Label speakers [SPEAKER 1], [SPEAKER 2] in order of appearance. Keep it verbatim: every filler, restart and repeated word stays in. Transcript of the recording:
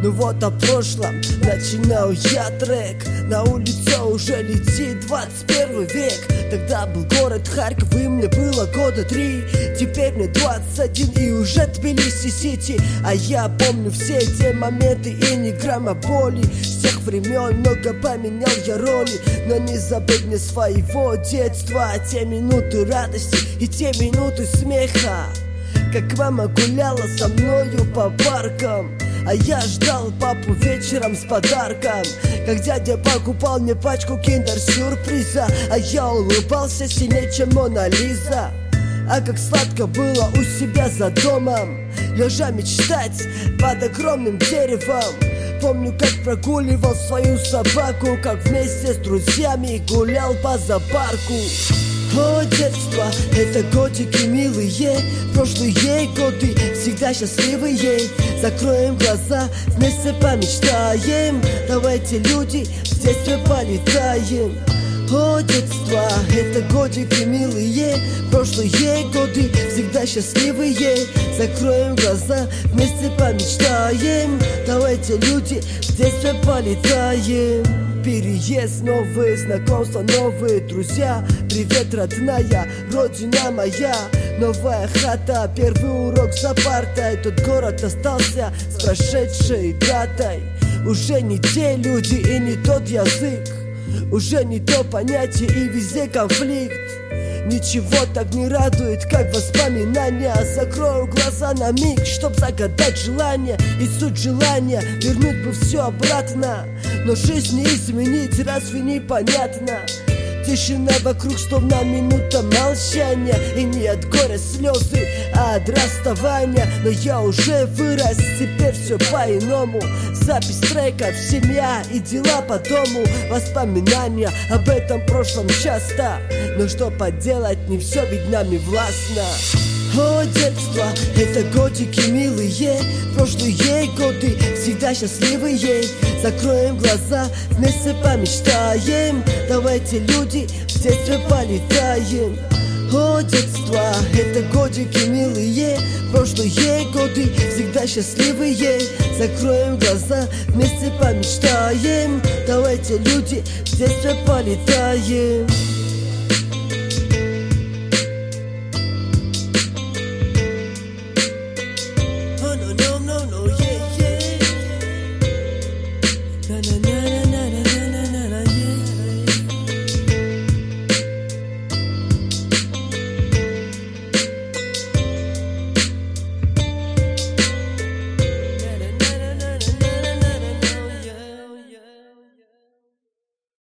[SPEAKER 1] Ну вот о прошлом начинаю я трек. На улице уже летит двадцать первый век. Тогда был город Харьков, и мне было года три. Теперь мне двадцать один, и уже Тбилиси-Сити. А я помню все те моменты и ни грамма боли. С тех времен много поменял я роли, но не забыть мне своего детства. Те минуты радости и те минуты смеха, как мама гуляла со мною по паркам, а я ждал папу вечером с подарком, как дядя покупал мне пачку киндер-сюрприза, а я улыбался сильнее, чем Мона Лиза. А как сладко было у себя за домом, лежа мечтать под огромным деревом. Помню, как прогуливал свою собаку, как вместе с друзьями гулял по зоопарку. О, детство, это годики милые, прошлые годы всегда счастливые. Закроем глаза, вместе помечтаем, давайте, люди, в детстве полетаем. О, детство, это годики милые, прошлые годы всегда счастливые. Закроем глаза, вместе помечтаем, давайте, люди, в детстве полетаем. Переезд, новые знакомства, новые друзья. Привет, родная, родина моя. Новая хата, первый урок за партой. Тот город остался с прошедшей датой. Уже не те люди и не тот язык, уже не то понятие и везде конфликт. Ничего так не радует, как воспоминания. Закрою глаза на миг, чтоб загадать желание. И суть желания вернуть бы все обратно, но жизнь не изменить, разве не понятно? Тишина вокруг, словно минута молчания. И не от горя слезы, а от расставания. Но я уже вырос, теперь все по-иному. Запись треков, семья и дела по дому. Воспоминания об этом прошлом часто, но что поделать, не все ведь нами властно. О, детство, это годики милые, прошлые годы всегда счастливые. Закроем глаза, вместе помечтаем, давайте, люди, в детстве полетаем. О, детство, это годики милые, прошлые годы всегда счастливые. Закроем глаза, вместе помечтаем, давайте, люди, в детстве полетаем.